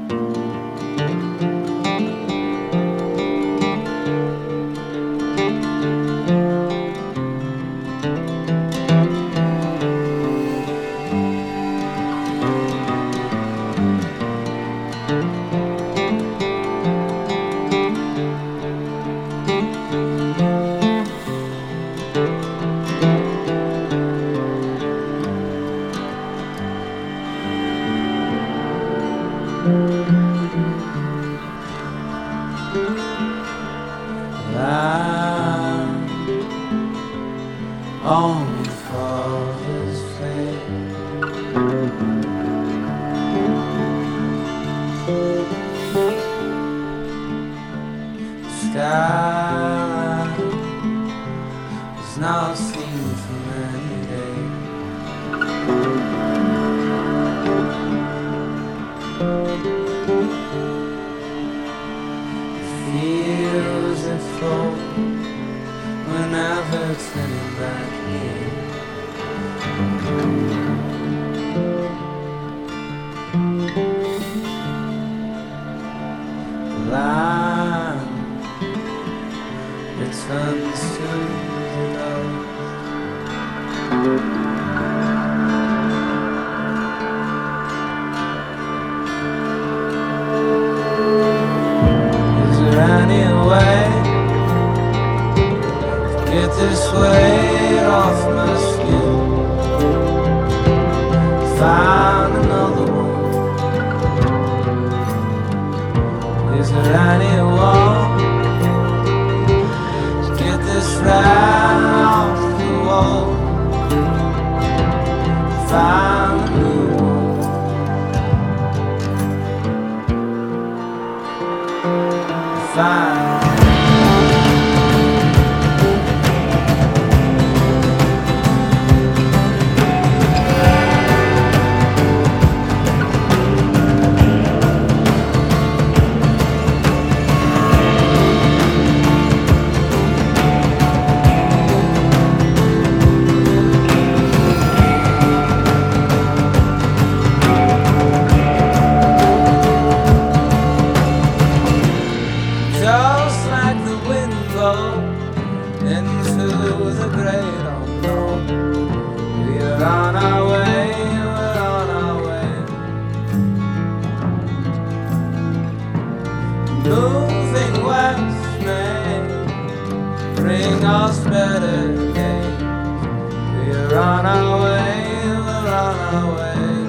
On Father's face, the sky is not seen for many days. It feels as though we're never turning back here. The line returns to the love. Is there any way to get this weight off my skin? Find another one. Is there anyone to get this right off the wall? Find a new one. Find just like the wind blows into the great unknown. We're on our way, we're on our way. Moving west may bring us better days. We're on our way, we're on our way.